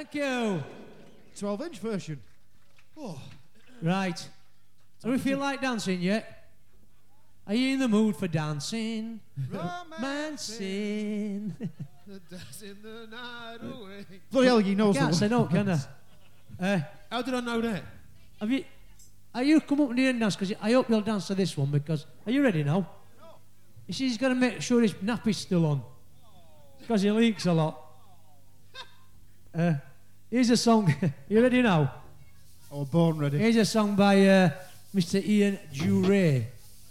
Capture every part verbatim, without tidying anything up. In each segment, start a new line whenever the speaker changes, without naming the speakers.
Thank you.
twelve-inch version. Oh.
Right. Do we feel like dancing yet? Are you in the mood for dancing? Romancing.
Dancing the night away.
Bloody hell, you know
I can't say no, can I? Uh,
How did I know that?
Have you... Are you come up here and dance? Because I hope you'll dance to this one, because... Are you ready now? You see, he's got to make sure his nappy's still on. Because he leaks a lot. Uh, here's a song. You ready now?
Oh, born ready.
Here's a song by uh, Mister Ian Duray.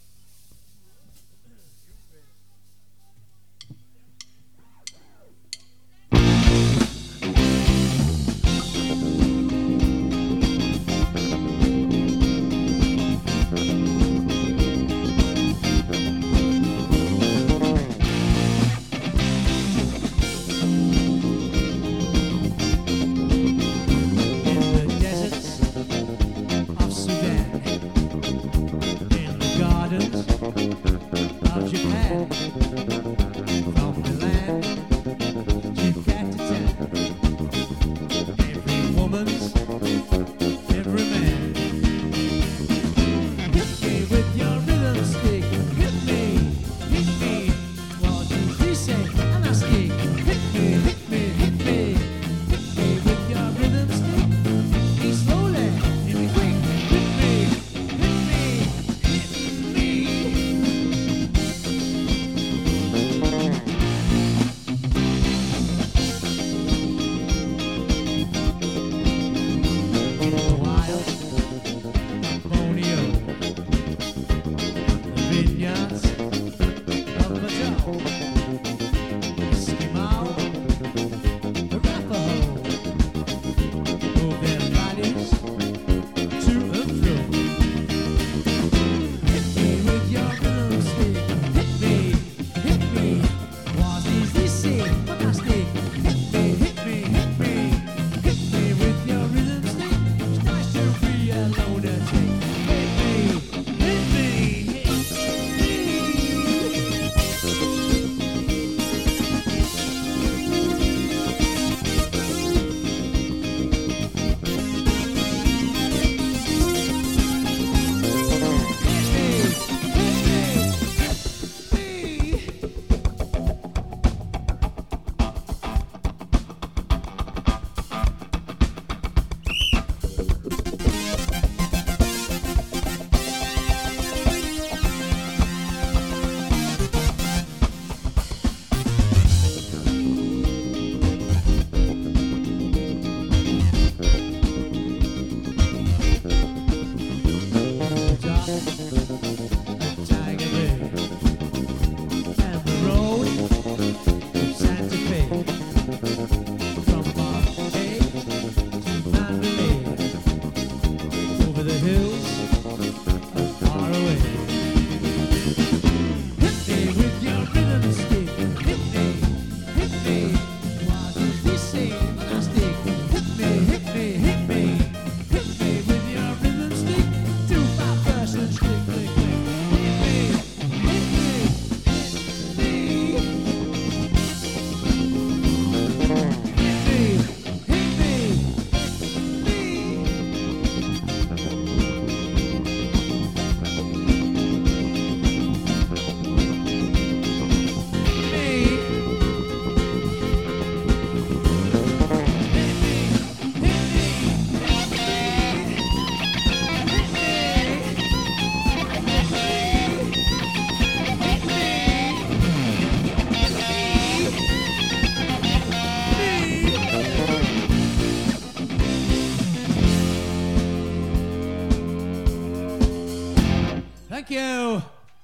Thank you.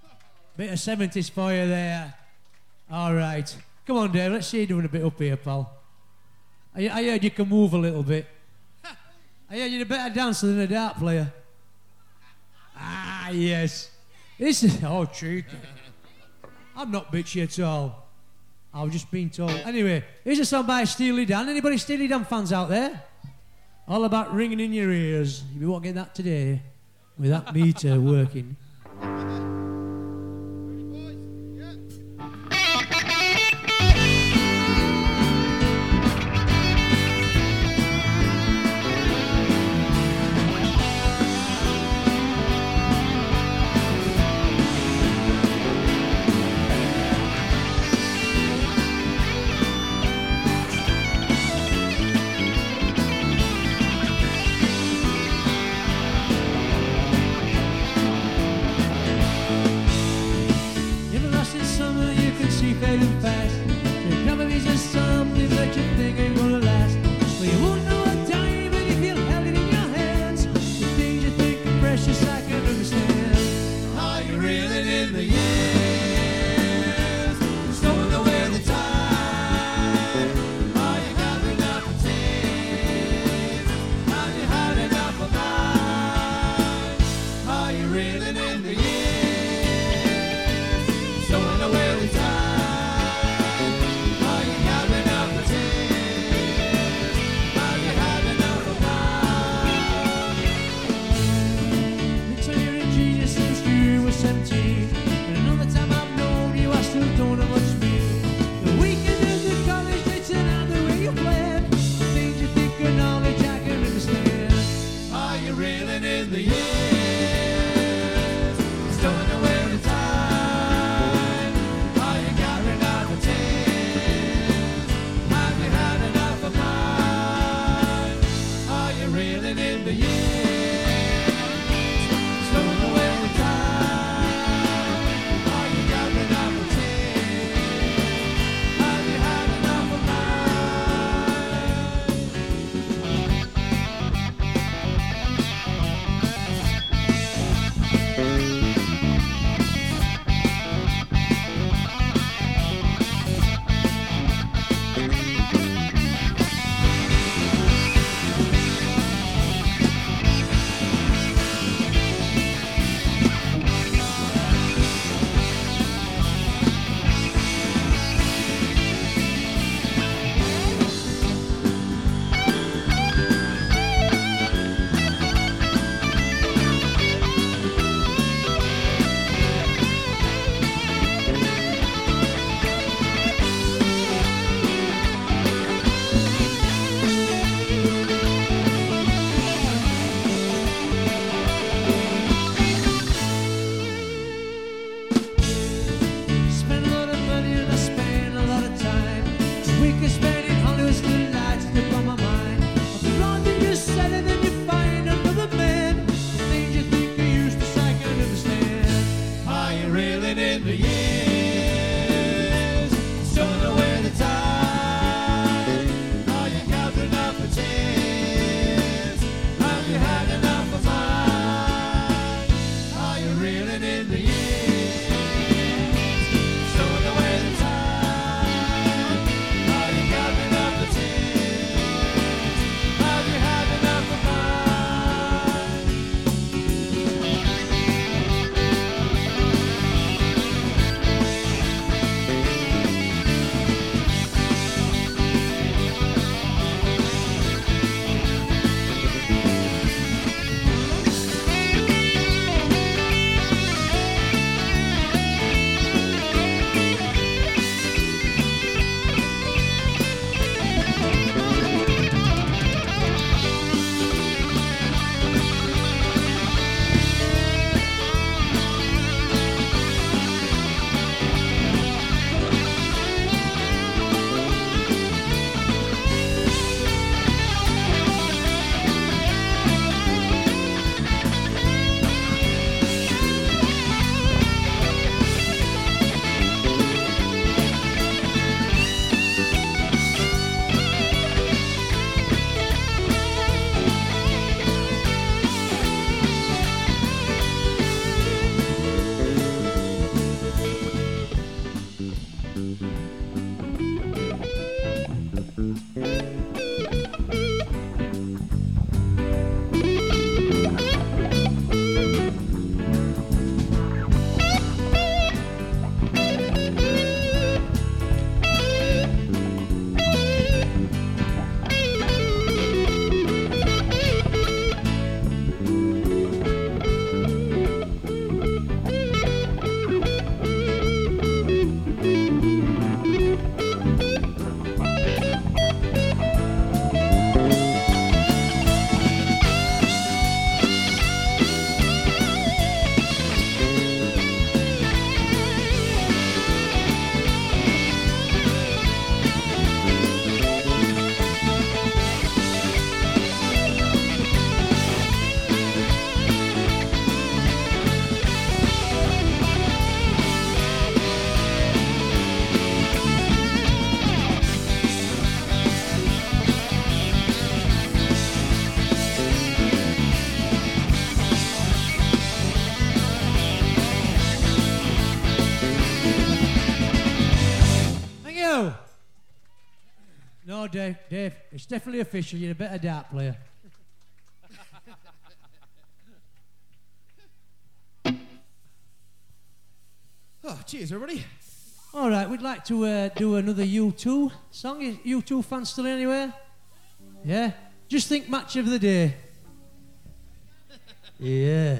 Bit of seventies for you there. All right. Come on, Dave. Let's see you doing a bit up here, pal. I, I heard you can move a little bit. I heard you're a better dancer than a dart player. Ah, yes. This is... Oh, cheeky. I'm not bitchy at all. I've just been told. Anyway, here's a song by Steely Dan. Anybody Steely Dan fans out there? All about ringing in your ears. You won't get that today with that meter working. Thank you. No, Dave, Dave, it's definitely official. You're a better dart player.
Oh, cheers, everybody.
All right, we'd like to uh, do another U two song. Is U two fans still anywhere? Yeah? Just think match of the day. Yeah.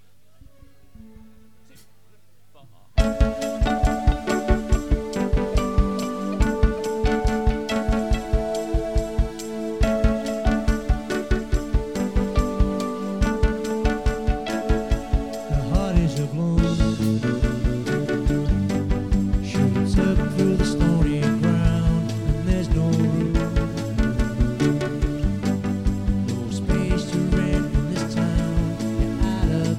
The heart is a blown, shoots up through the stony ground, and there's no room, no space to rent in this town. Get out of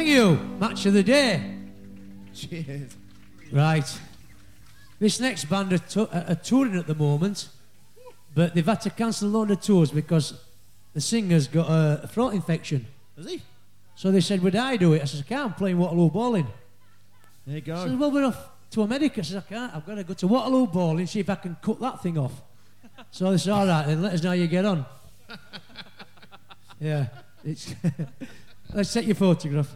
Thank you. Match of the day.
Cheers.
Right. This next band are, to- are touring at the moment, but they've had to cancel a load of tours because the singer's got a, a throat infection.
Is he?
So they said, would I do it? I said, I can't, I'm playing Waterloo Bowling.
There you
I
go.
said, well, we're off to America. I said, I can't, I've got to go to Waterloo Bowling, see if I can cut that thing off. So they said, all right, then let us know how you get on. Yeah. It's Let's take your photograph.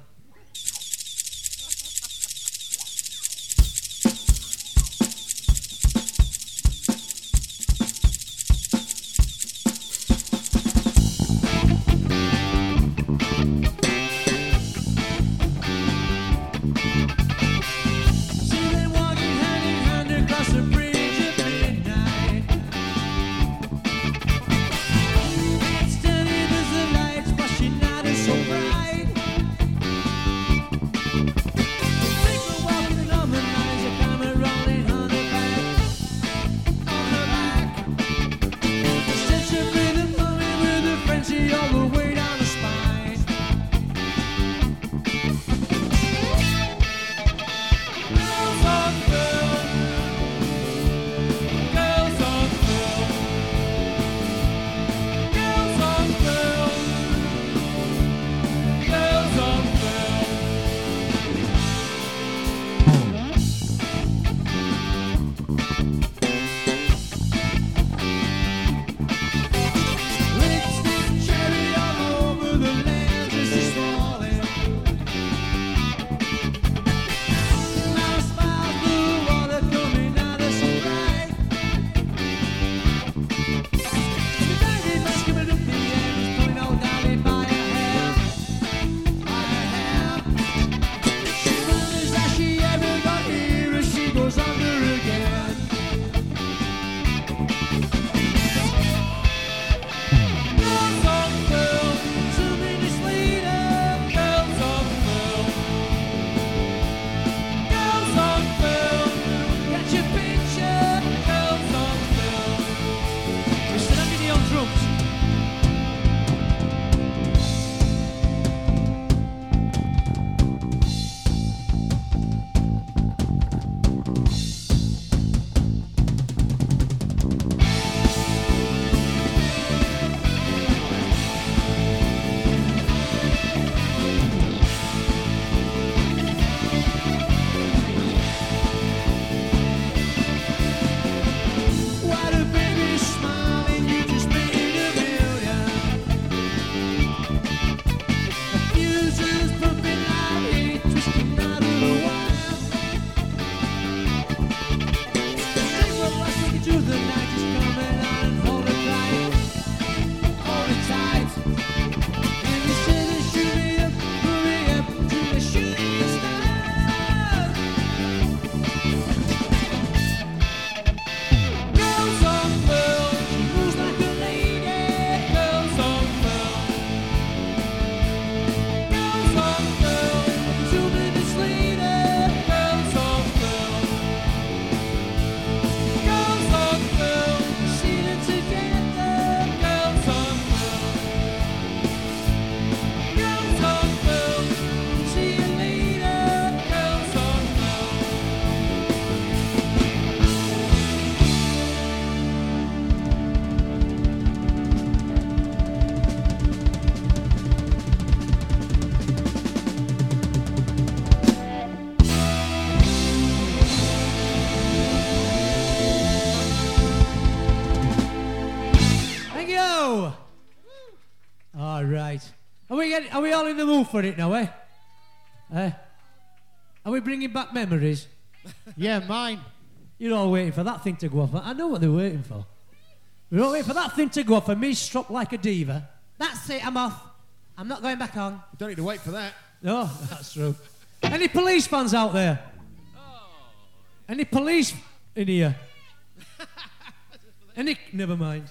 All right. Are we getting, are we all in the mood for it now, eh? Eh? Are we bringing back memories?
Yeah, mine.
You're all waiting for that thing to go off. I know what they're waiting for. We're all waiting for that thing to go off and me struck like a diva. That's it, I'm off. I'm not going back on.
You don't need to wait for that.
No, that's true. Any police fans out there? Any police in here? Any... Never mind.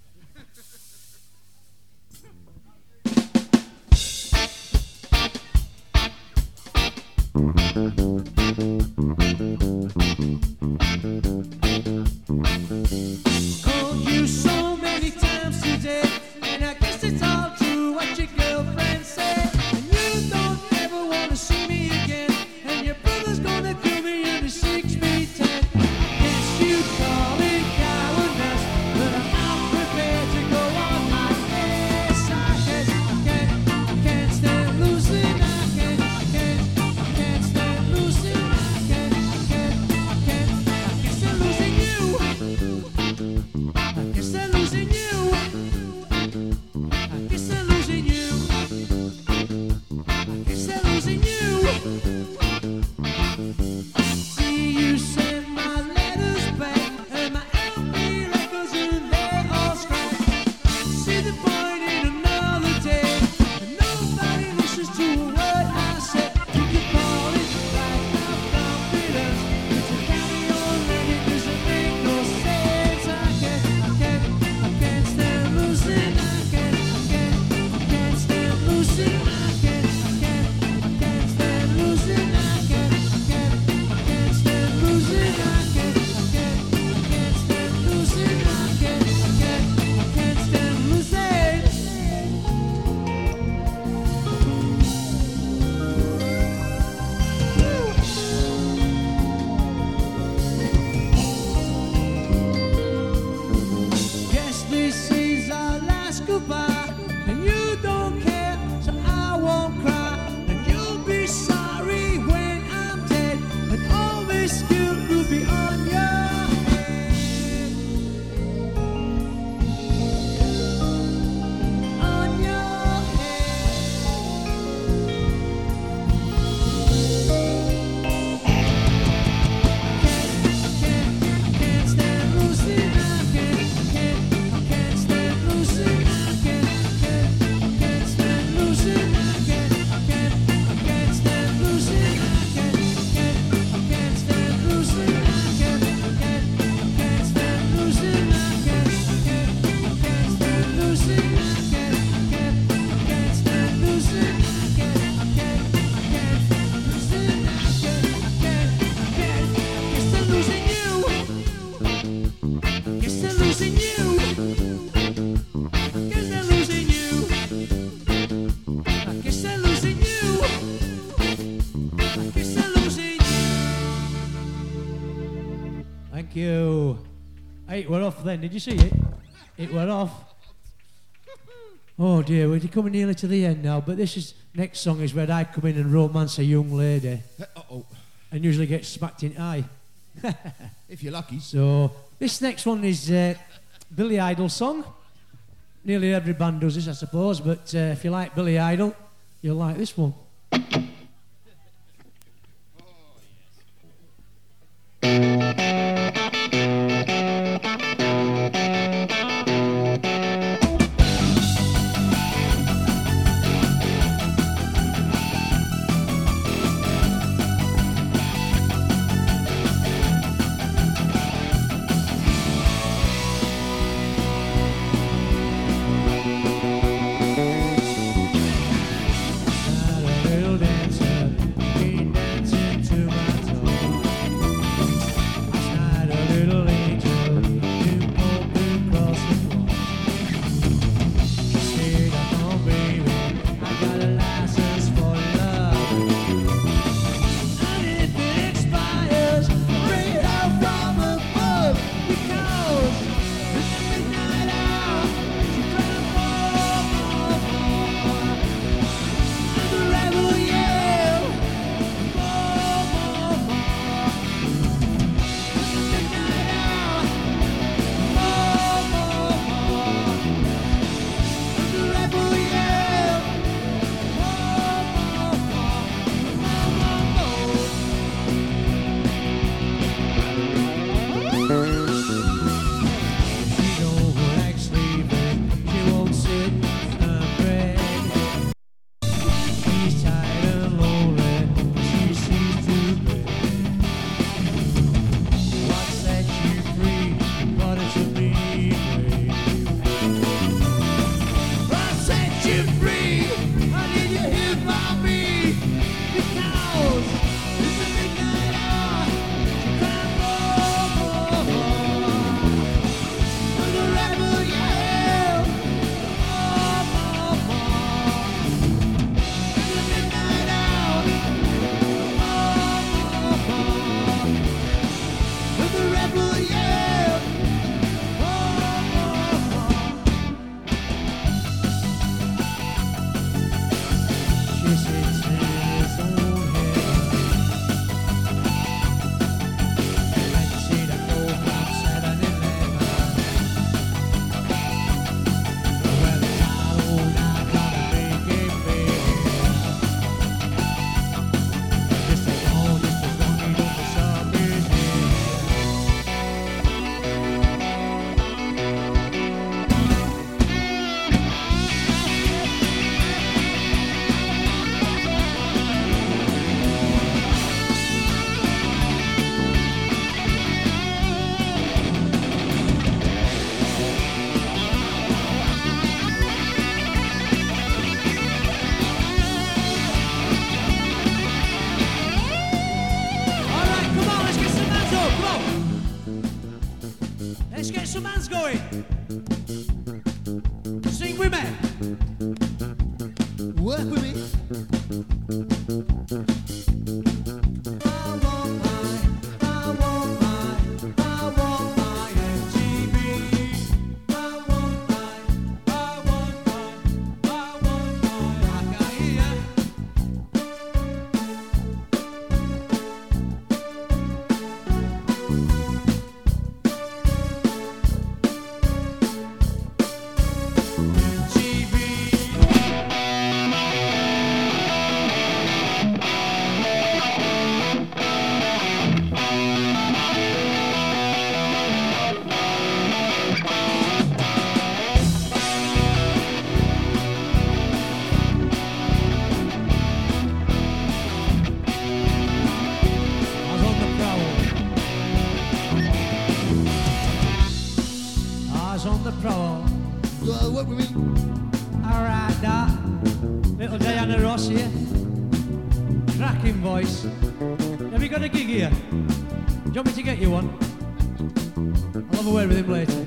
Called you so many times today, and I guess it's all true what your girlfriend said. And you don't ever want to losing you. I guess I'm losing you. I guess I'm losing you. See, you sent my letters back, and my L P records and they're all scratched. See the point in another day, and nobody listens to a word I said. You can call it lack of confidence, but you carry on ready 'cause it make no sense. I can't, I can't, I can't stand losing. I can't, I can't, I can't stand losing. I can't, I can't, I can't stand losing. I can't, I can't, I can't stand losing. I can't, I can't, I can't stand losing. I can't, I can't, I can't stand losing. Guess this is our last goodbye, and you don't care, so I won't cry. And you'll be sorry when I'm dead, and all this guilt will be on your head. On your head. I can't, I can't stand losing. I can't, I can't, I can't stand losing. I can't, I can't, I can't stand losing. I can't, I can't, I can't stand losing. I can't, I can't, I can't stand losing. I can't, I can't, I can't stand losing. I can't, I can't, I can't stand losing. I can't, I can't, I can't stand losing. I can't, I can't, I can't losing. I can't, I can't, I can't. Guess I'm losing you. Guess I'm losing you. Guess I'm losing you. I guess I'm losing you. I guess I'm losing you. Thank you. Hey, we're off then. Did you see it? It went off. Oh dear, we're coming nearly to the end now. But this is next song is where I come in and romance a young lady,
Uh-oh.
and usually get smacked in the eye.
If you're lucky.
So this next one is uh, Billy Idol song. Nearly every band does this, I suppose. But uh, if you like Billy Idol, you'll like this one. Not a little dancer, ain't dancing to my tone. It's not a little angel, you pulled across the floor. She said, "Come on, baby, I got a license for love. And if it expires, bring it out from above, because it's the midnight hour. She cried more, more, more. And the rebel yelled, more, more, more. It's the midnight hour, more, more, more. And the rebel yelled, more, more, more, more, more, more. She don't like sleeping, she won't sit and pray. She's tired and lonely, she seems to be. What set you free? What is it mean, baby? What set you free? How did you hear about me? Because it's the midnight hour. She cried more, more, more. And the rebel yelled, more, more, more. And the midnight hour, more, more, more. And the rebel yelled, more, more, more. She sits in his own head. Let's see the go from seven eleven. roll.
Uh, work with me.
All right, Doc. Little Diana Ross here. Cracking voice. Have you got a gig here? Do you want me to get you one? I'll have a word with him later.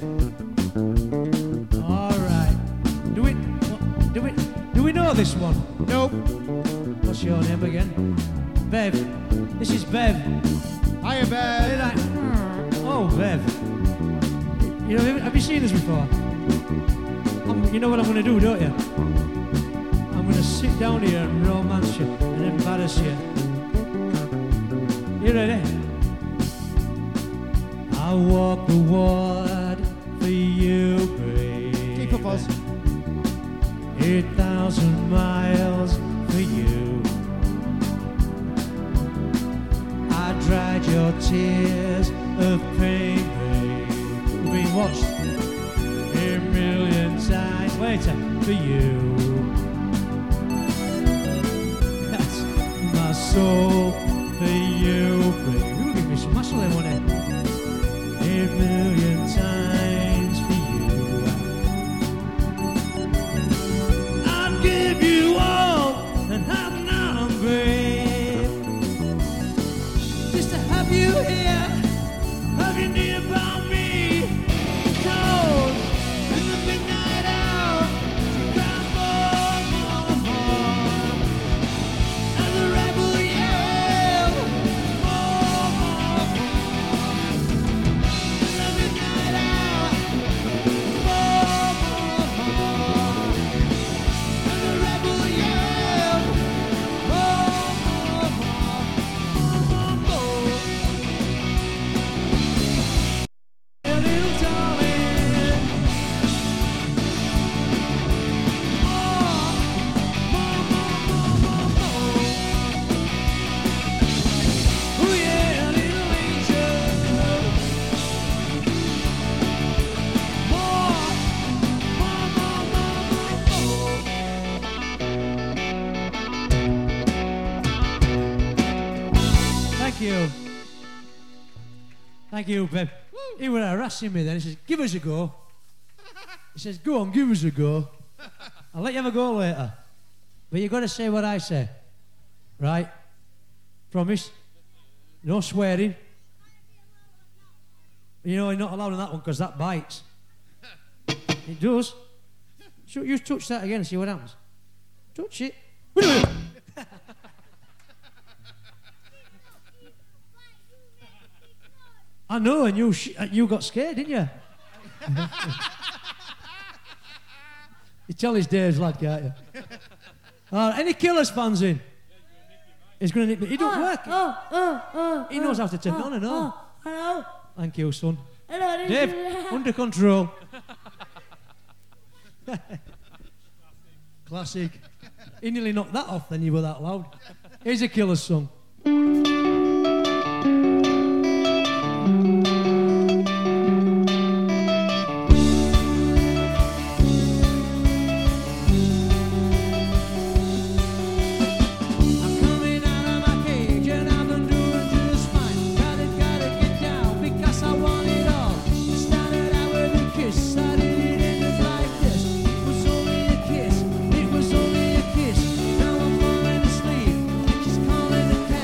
All right. Do we, what, do we, do we know this one?
Nope.
What's your name again? Bev. This is Bev.
Hiya,
Are you
Bev.
like, oh, Bev. You know, have you seen us before? I'm, you know what I'm going to do, don't you? I'm going to sit down here and romance you and embarrass you. You ready? I walk the world for you, baby.
Keep up, Oz.
Eight thousand miles for you. I dried your tears of pain, babe. You've been watched a million times. Waiter, for you. That's my soul for you, babe. You give me some muscle there, won't it? A million times for you. I'd give you all and have none, babe. Just to have you here, have you near about me. Cold in the midnight hour, you cry more, more, more. And the rebel yell, more, more, more. In the midnight hour, more, more, more. And the rebel yell, more, more, more, more, more. Hey, little darling. More, more, more, more, more, more. Oh yeah, little angel. More, more, more, more, more, more. Thank you. Thank you, Bev. He was harassing me then. He says, give us a go. He says, go on, give us a go. I'll let you have a go later. But you've got to say what I say. Right? Promise? No swearing. You know, you're not allowed on that one because that bites. It does. So you touch that again and see what happens. Touch it. Wait a minute. I know, and you sh- you got scared, didn't you? You tell his days, lad, can't you? All right, any Killers fans in? He's going to nick me. He don't work.
Oh, oh, oh.
He knows how to turn it on and on.
Oh, hello.
Thank you, son.
Hello, this
Dave,
is-
under control. Classic. He nearly knocked that off then, you were that loud. Here's a Killers song. I'm coming out of my cage and I've been doing just fine. Gotta, gotta get down because I want it all. Started out with a kiss, started it ended like this. It was only a kiss, it was only a kiss. Now I'm falling asleep, she's calling the cab.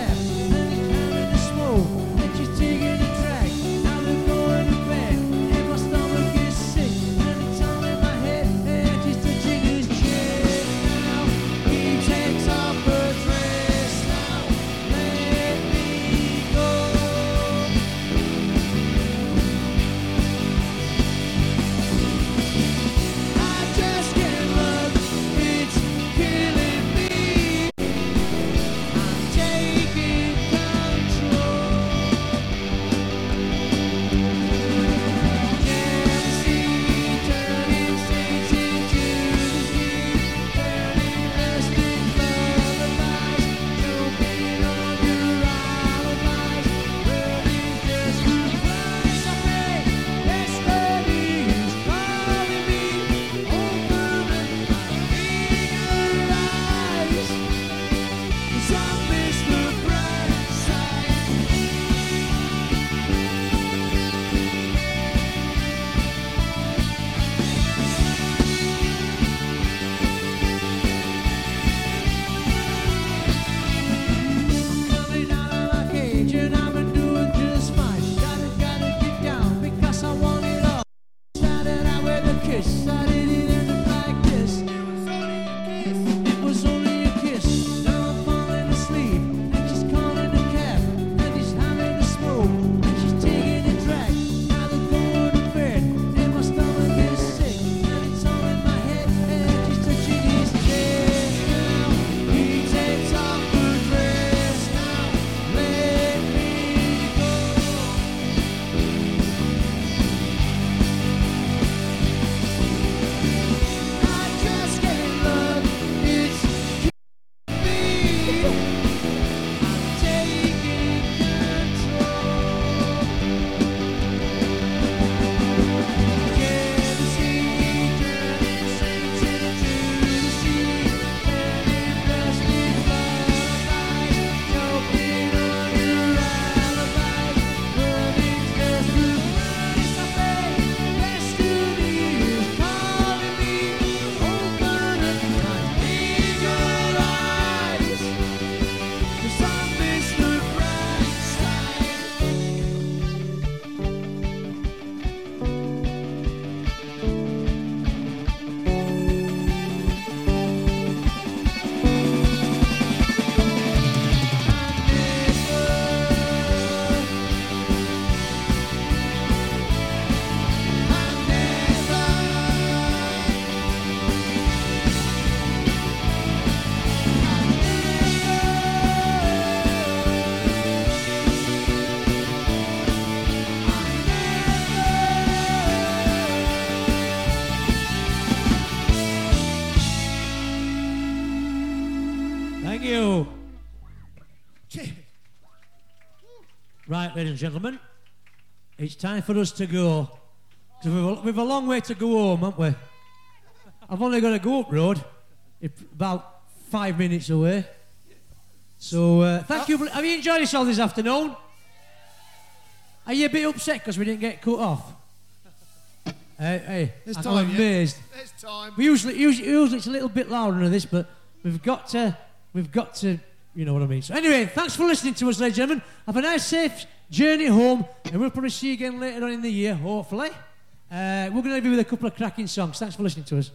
right, ladies and gentlemen, it's time for us to go. 'Cause we've a, we've a long way to go home, haven't we? I've only got to go up road, if about five minutes away. So, uh, thank you. For, have you enjoyed yourself this afternoon? Are you a bit upset because we didn't get cut off? Hey, hey,
It's
I'm
time, yeah.
amazed.
It's time.
We usually, usually, usually it's a little bit louder than this, but we've got to, we've got to, you know what I mean. So anyway, thanks for listening to us, ladies and gentlemen. Have a nice, safe journey home, and we'll probably see you again later on in the year, hopefully. Uh, we're going to be with a couple of cracking songs. Thanks for listening to us.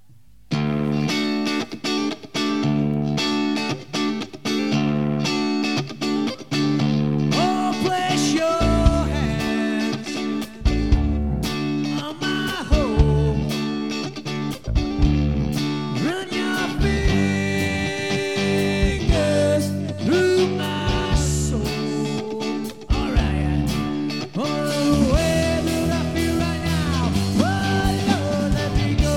Oh, place your hands on my home. Run your fingers through my soul. All right. Oh, the way that I feel right now. Oh, Lord, let me go.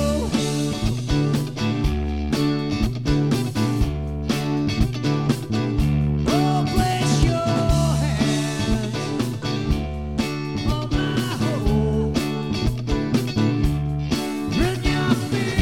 Oh, place your hands on my home. Run your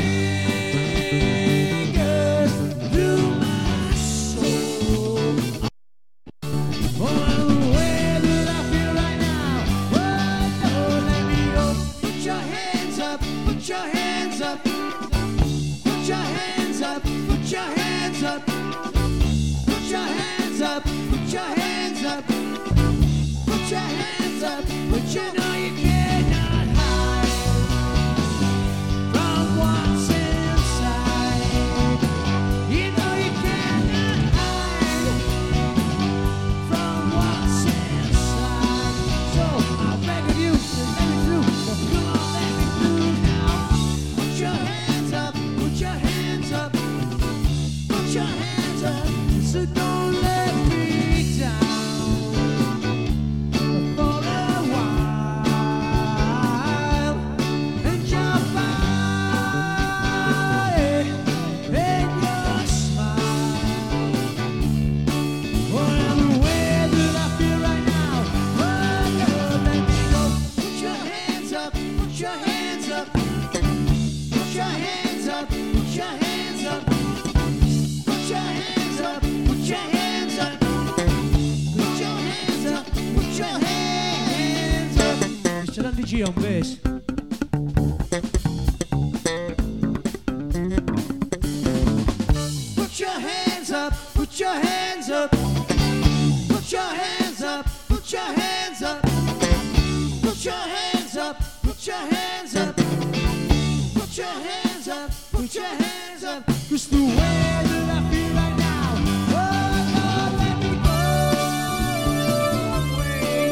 fingers through my soul. Oh, the way that I feel right now. Oh, Lord, let me go. Put your hands up, put your hands up. Put your hands up, put your hands up. Put your hands up, put your hands up. Put your hands up, but you know you cannot hide from what's inside. You know you cannot hide from what's inside. So I'll beg of you to let me through. So come on, let me through now. Put your hands up, put your hands up. Put your hands up, so don't let me down for a while. And your body and your smile. Oh, and the way that I feel right now. Oh, Lord, let me go. Put your hands up, put your hands up. Put your hands up, put your hands up. Put your hands up, put your hands up. Put your hands up, put your hands up. Mister Andy G on bass. Put your hands up, put your hands up. Put your hands up, put your hands up. Put your hands up, put your hands up. Put your hands up, put your hands up. 'Cause the way that I feel right now. Oh, Lord, let me go away.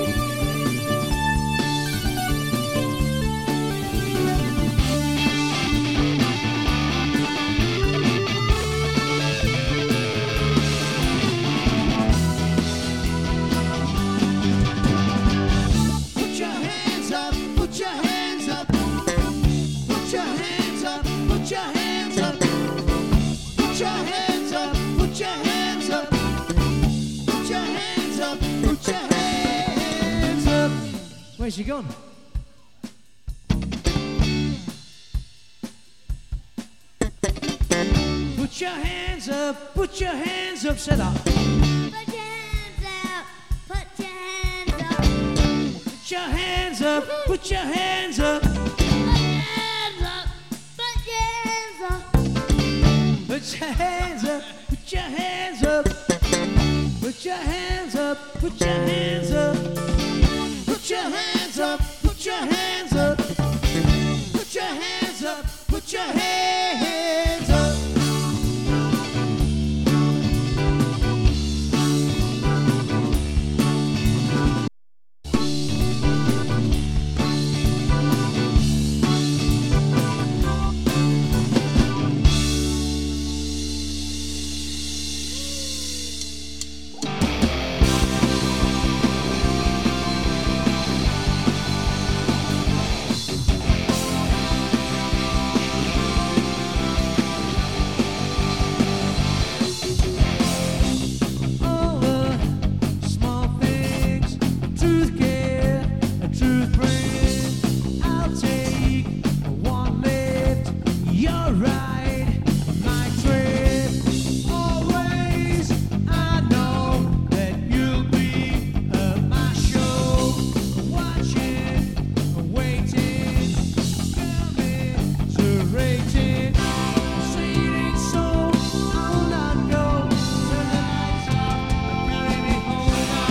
Put your hands up, put your hands up. Put your hands up, put your hands up. Put your hands up, put your hands up. Put your hands up, put your hands up. Where's she gone? Put your hands up, put your hands up, say that.
Put your hands up. Put your hands up.
Put your hands up, put your hands up.
Put your hands up. Put your hands up.
Put your hands up, put your hands up. Put your hands up, put your hands up. Put your hands up, put your hands up. celebrating. Singing song, I will not go. Turn the lights off and carry me home.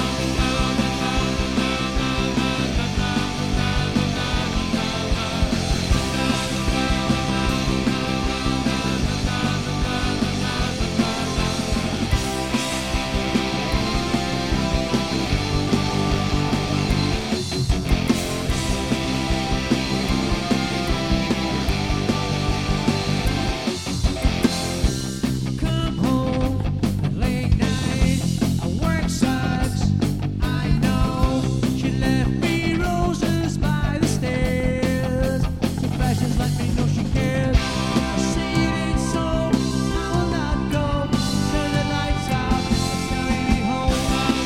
Come home at late night. I work sucks. I know she left me roses by the stairs. She fashions let me know she cares. I see it so I will not go. Turn the lights out and carry me home.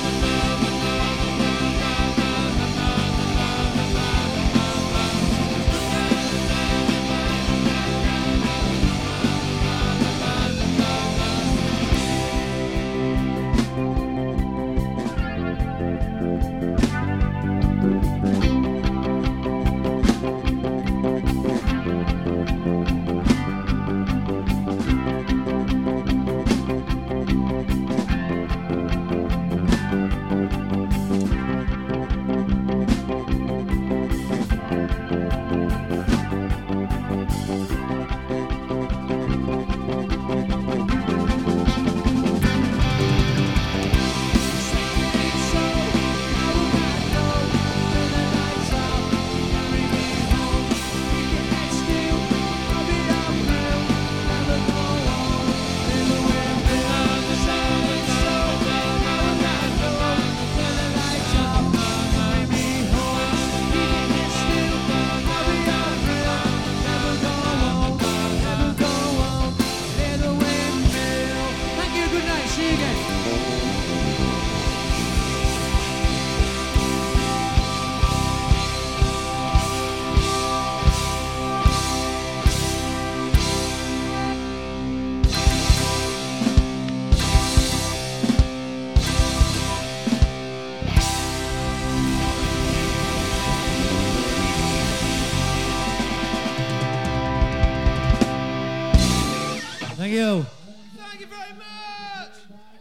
Thank you, good night, see you again. Thank you.
Thank you very much.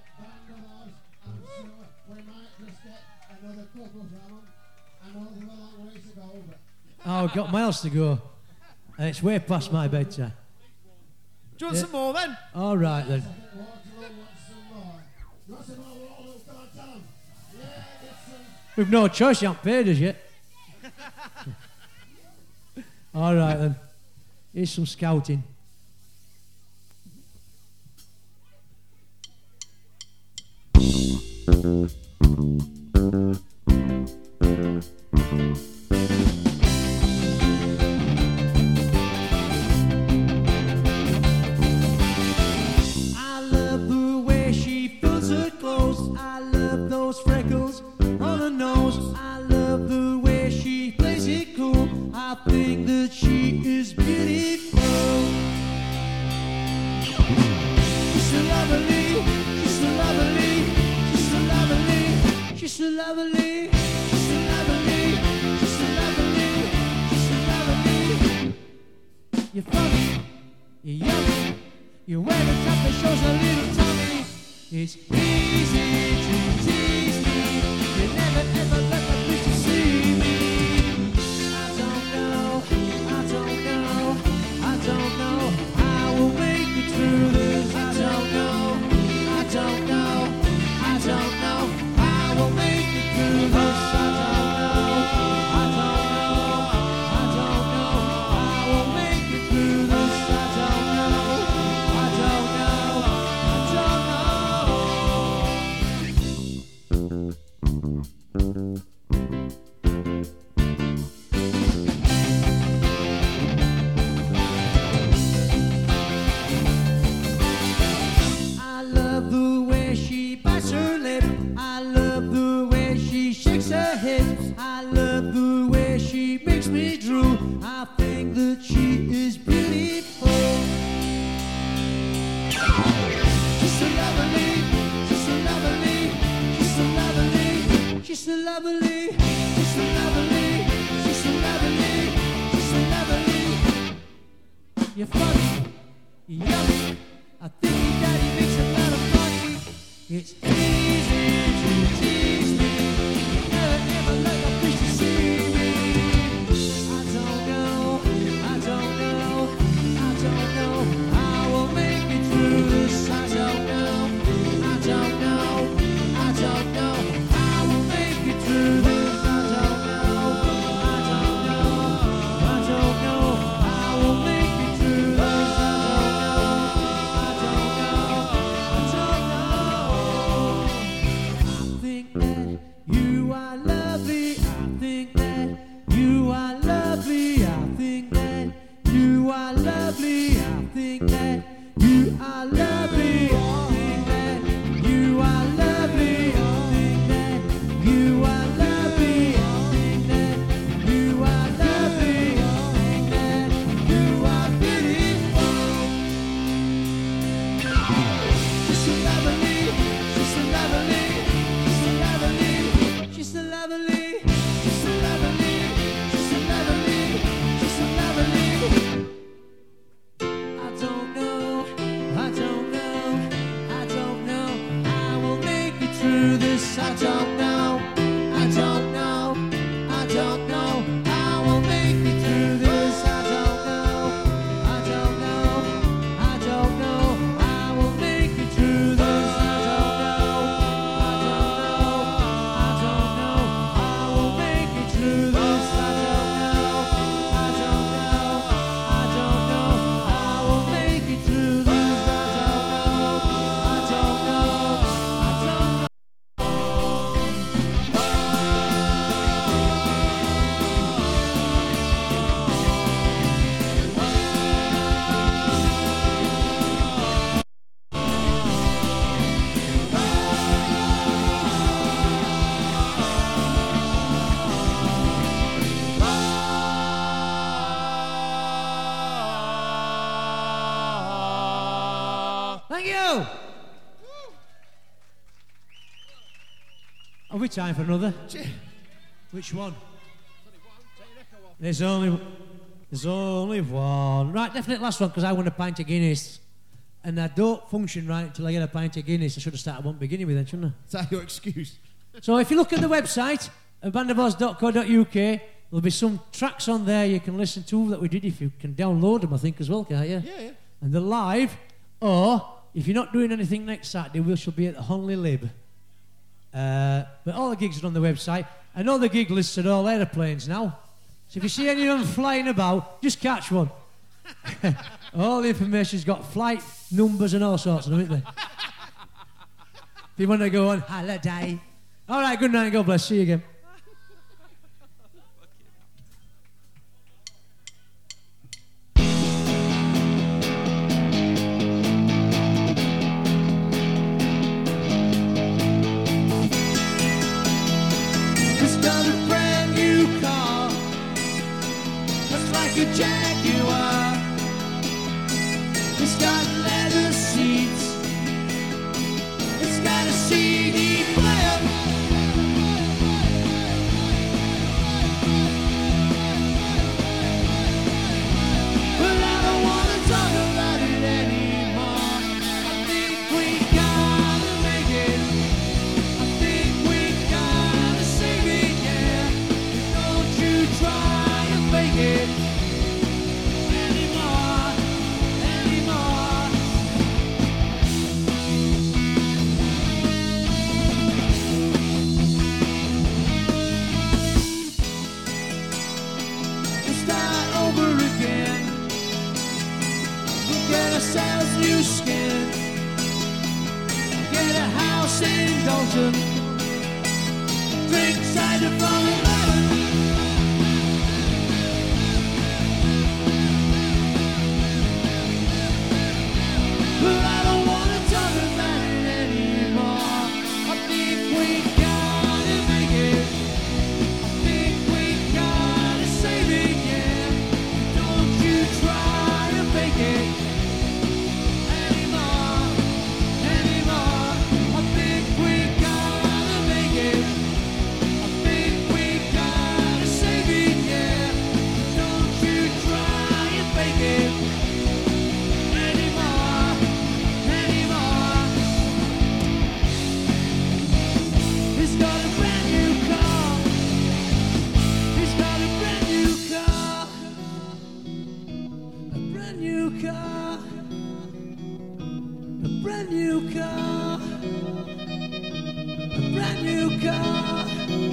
Oh, I've got miles to go. And it's way past my bedtime.
Do you want
Yeah.
some more then?
All right then. We've no choice, you haven't paid us yet. All right then. Here's some scouting. I love the way she fills her clothes. I love those freckles on her nose. I love the way she plays it cool. I think that she is beautiful. She's so lovely, she's so lovely, she's so lovely, she's so lovely, she's so lovely, she's so lovely, she's so lovely. You're funny, you're yummy, you wear the top that shows a little tummy. It's easy to tease me. You never ever let my bitch see me. I don't know, I don't know, I don't know how we'll make it through this. I don't know, I don't know, I don't know how we'll make it through this. I don't know, I don't know, I don't know how we'll make it through this. I don't know, I don't know, I don't know. you're funny, you're yummy. I think your daddy makes a lot of money. It's easy to tease me. Never, never let a fish to see me. I don't know, I don't know, I don't know how we'll make it through this. I don't know, I don't know, I don't know how we'll make it through this. I don't know, I don't know, I don't know how we'll make it through this. I don't know, I don't know, I don't know. I think that you are lovely. I think that you are lovely. I think that you are lovely. I think that you are lovely. I think that you are lovely. I think that you are lovely. I think that you are lovely. I think that you are beautiful. She's so lovely. She's so lovely. She's so lovely. She's so lovely. She's so lovely. She's so lovely. She's so lovely. I don't know, I don't know, I don't know how we'll make it through this. I don't know, I don't know, I don't know how we'll make it through this. I don't know, I don't know, I don't know how we'll make it through this. I don't know, I don't know, I don't know how we'll make it through this. I don't know, I don't know, I don't know how we'll make it through this. I don't know, I don't know, I don't know. Thank you. Are we time for another? Which one? There's only, there's only one. Right, definitely last one because I want a pint of Guinness, and I don't function right until I get a pint of Guinness. I should have started one beginning with then, shouldn't I?
Is that your excuse?
So if you look at the website, band of oz dot co dot U K, there'll be some tracks on there you can listen to that we did. If you can download them, I think as well, can't you?
Yeah, yeah.
And they're live, or if you're not doing anything next Saturday, we shall be at the Honley Lib. Uh, but all the gigs are on the website. I know the gig lists are all aeroplanes now. So if you see any of them flying about, just catch one. All the information's got flight numbers and all sorts of them, isn't there? If you want to go on holiday. All right, good night and God bless. See you again. Just got a brand new car. Looks like a Jaguar. It's got leather seats. It's got a C D player. But I don't wanna talk about it anymore. I think we gotta make it. I think we gotta save it, yeah. Don't you try and fake it anymore, anymore. We'll start over again. We'll get ourselves new skin. Get a house in Dalton. Drink cider from eleven. But I don't wanna talk about it anymore. I think we gotta make it. I think we gotta save it, yeah. Don't you try and fake it anymore, anymore. I think we gotta make it. I think brand new car, a brand new car, a brand new car.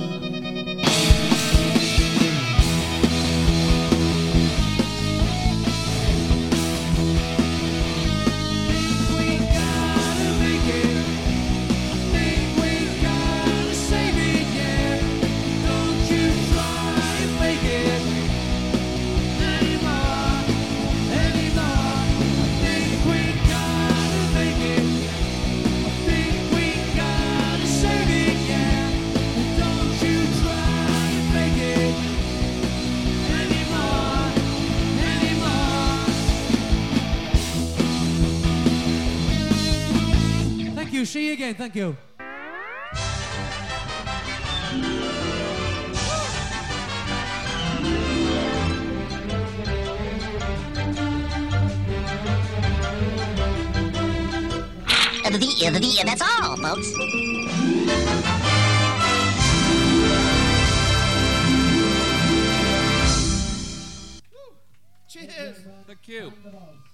See you again, thank you.
Uh, the, the, the, the, that's all, folks.
Cheers.
Thank you.